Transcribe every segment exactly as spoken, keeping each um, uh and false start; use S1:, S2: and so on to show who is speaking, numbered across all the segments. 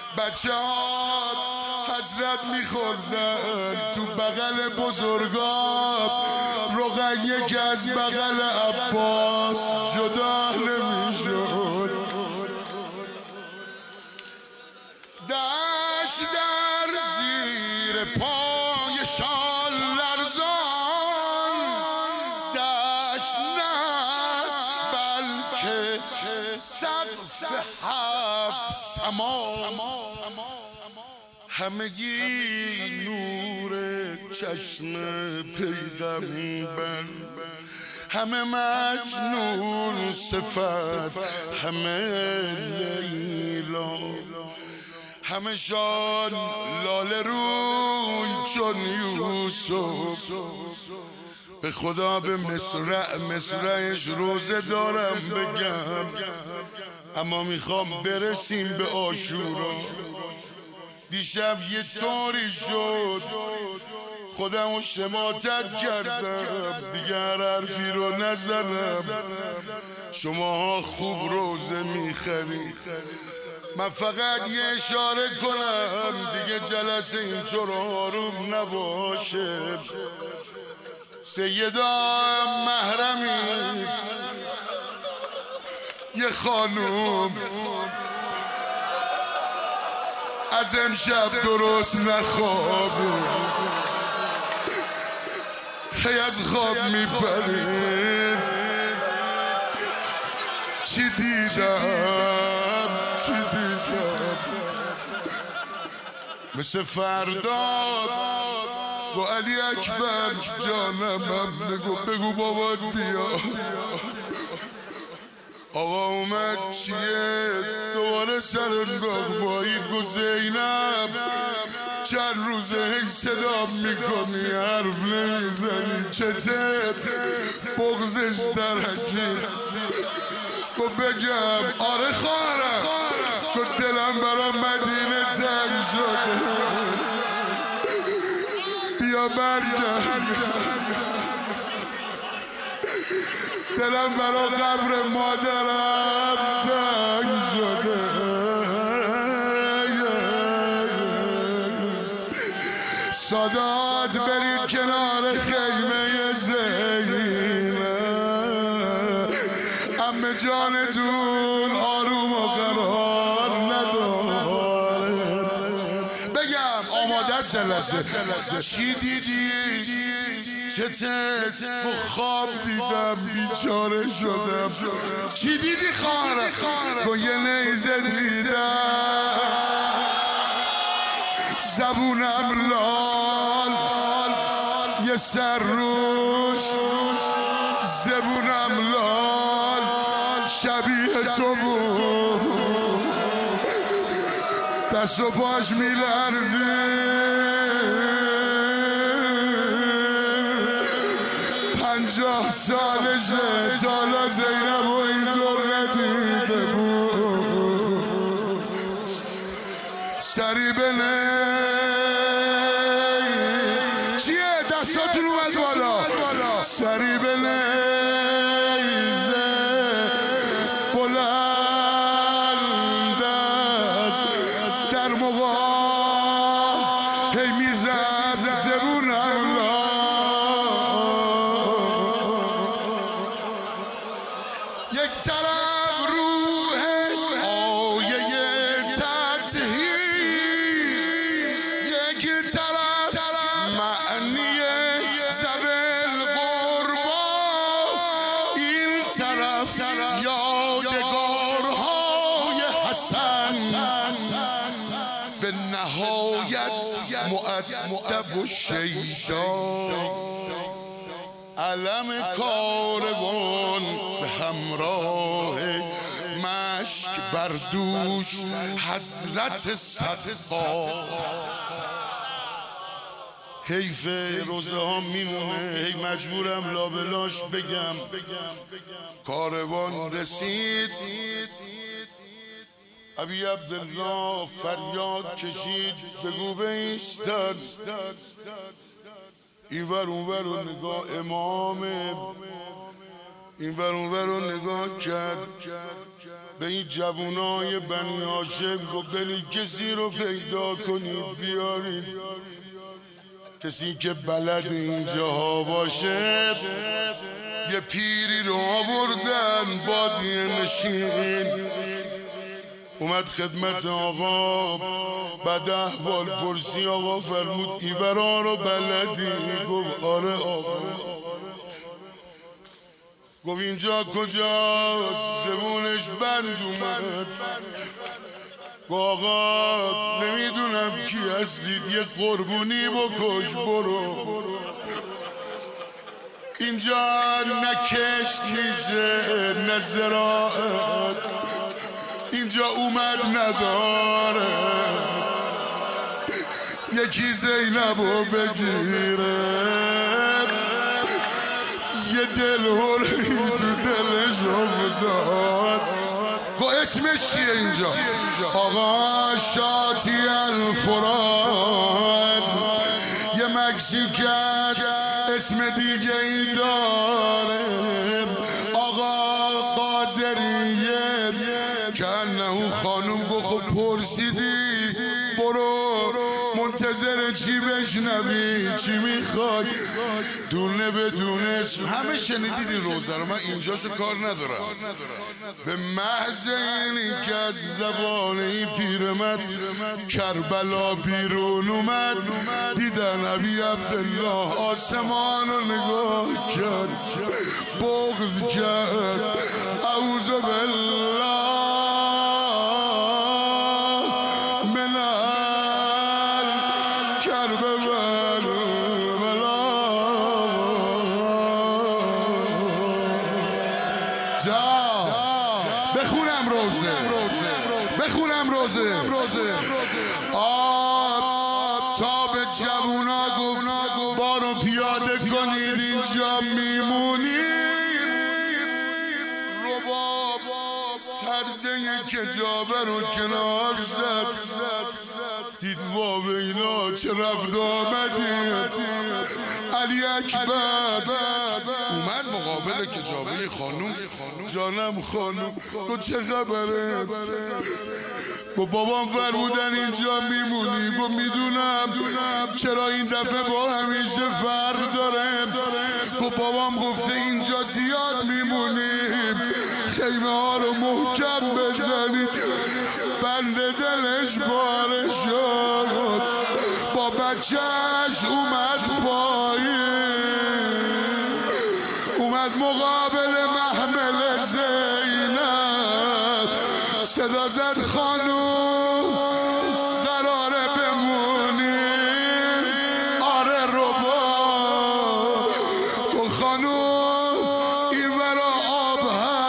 S1: بچه ها حسرت میخوردن تو بغل بزرگات، روغن یکی از بغل عباس جدا نمیشد. دشت در زیر پایشان لرزان، دشت نه بلکه سقف هفت سما، همگی نور چشم پیغمبر، همه مجنون صفت، همه لیلا، همه شان لاله روی چون یوسف. به خدا به مصرع مصرعش روزه دارم بگم، اما میخوام برسیم به عاشورا. دیشب یه طوری شد خودمو شماتت کردم، دیگر حرفی رو نزنم. شماها خوب روزه میخری، من فقط یه اشاره کنم دیگه جلسه اینطور آروم نباشه. سیدا محرمی یه خانوم از امشب درست نخوابه، هی از خواب میپرید. چی دیدم چی دیدم مثل فرداد با علی اکبر جانم بگو بگو بابا بیا. آقا اومد چیه دوباره سر انداخت با این گو زینب چند روزه هی صدا میکنی حرف نمیزنی، چته بغزش درکی. گو بگم آره خواهرم، گو دلم برا مدینه تنگ شده، بیا برگرد. دلم برا قبر مادرم تنگ شده. سادات برید کنار خیمه زینب، عمه جانتون آروم و قرار نداره. بگم آماده است جلسه. چی دیدی؟ چته؟ خواب دیدم بیچاره شدم. چی دیدی خواهرم؟ با یه نیزه دیدم زبونم لال، یه سر روش زبونم لال شبیه تو بود، دست و پاش میلرزی. پنجاه سالشه تالا زینب و اینطور ندیده بود. سری بنه چیه دستاتون اومد بالا، سری بنه بلند است در مقام هی میزد زبونم لا. یک طرف روح آیه تطهیر، یک طرف معنی ذوی القربا، این طرف یادگارهای حسن به نهایت مؤدب و شیدا. علم کاروان به همراه مشک بر دوش حضرت صدها. حیف روزه ها میمونه، هی مجبورم لابلاش بگم. کاروان رسید، ابی عبدالله فریاد کشید بگو بایستن. اینور اونور رو نگاه امام، اینور اونور رو نگاه کرد. به این جوانای بنی هاشم گفت بنی کسی رو پیدا کنید بیارید، کسی که بلد اینجاها باشه. یه پیری رو آوردن بادیه نشین، اومد خدمت آقا، بعد احوال پرسی آقا فرمود ایورا رو بلدی؟ گفت آره آقا. گفت اینجا کجاست؟ زبونش بند اومد. گفت آقا نمیدونم کی هستید، یه قربونی بکش برو. اینجا نه کشت میشه نه زراعت، اینجا اومد نداره یکی زینبو بگیره، یه دل هولی تو دلش افتاد. گو اسمش چیه اینجا؟ آقا شاطی الفرات. یه مکسیکن اسم دیگه ای داره، آقا قاضریه. کنه خانوم گو خب پرسیدی برو، منتظر چی بشنوی؟ چی میخوای؟ دونه به دونه همه شنیدید این روزه رو، من اینجاشو کار ندارم. به محض اینی که از زبان این پیرمرد کربلا بیرون اومد، دیدن ابی عبدالله آسمان رو نگاه کرد، بغض کرد. اعوذ بالله من الکرب والبلا. جا بخونم روزه، بخونم روزه. آب تا به جوونا گفت بارو پیاده کنید اینجا میمونید. رباب پرده کجابه رو کنار زد، دید وابینا چه رفت آمدی. علی اکبر اومد مقابل کجابه خانوم. جانم خانوم. گفت چه خبره؟ گفت بابام فرمودن اینجا میمونی. گفت میدونم، چرا این دفعه با همیشه فرق داره؟ گفت بابام گفته اینجا زیاد میمونیم، خیمه ها رو محکم بزنید. بند دلش پاره شد، با بچهش اومد پایین، اومد مقابل محمل زینب. صدا زد خانوم قراره بمونیم؟ آره ربا. تو خانوم این ورا آب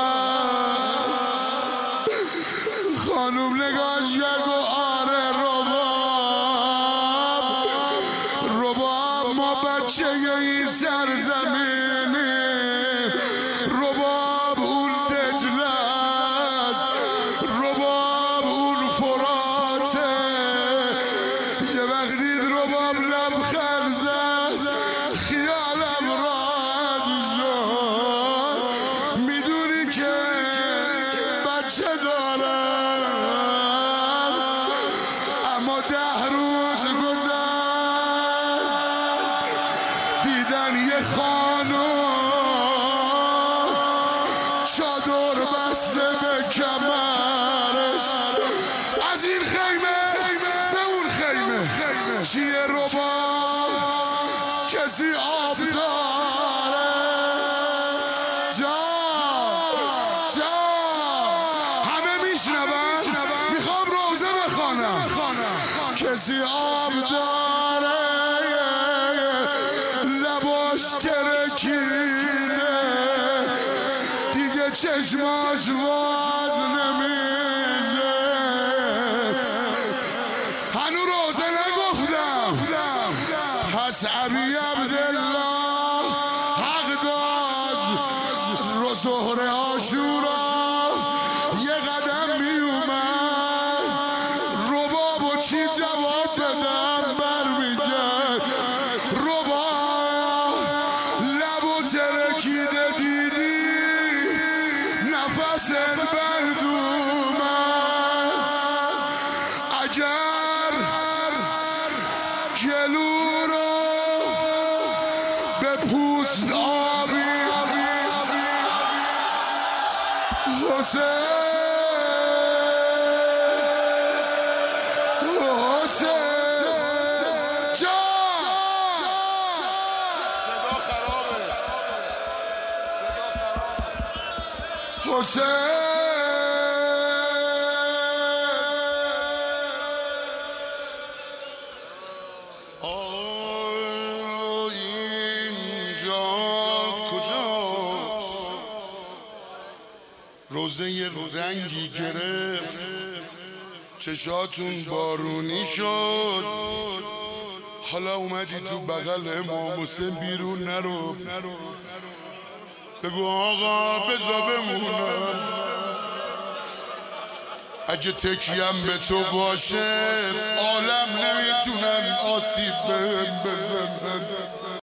S1: هست. خانوم نگاش کرد و آره رباب. رباب ما بچه این سرزمینیم، رباب اون دجله است، رباب اون فراته. یه وقت دید رباب لبخند زد، خیالم راحت شد. میدونی که بچه دارم، اما ده روز گذشت دیدن یه خانوم چادر بسته به کمرش. از این خیمه به اون خیمه چیه رباب؟ کسی آب داره؟ جا جا همه میشنون؟ میخوام روزه بخوانم. کسی آب داره؟ لباش ترکیده دیگه، چشماش واز نمیده. هنو روزه نگفتم. پس ابی عبدالله حق داد. رو ظهر عاشورا یه قدم می اومد، ربابو چی جواب بدم برمیگرد. رباب لبو ترکیده دیدی، نفست بردون گلو رو به پوست آبی حسین حسین جان صدا خرابه صدا خرابه حسین روزه رنگی گرفت چشاتون بارونی شد حالا اومدی تو بغل امام حسین بیرون نرو بگو آقا بزا بمونم اگه تکیم به تو باشه عالم نمیتونن آسیب بهم بزنن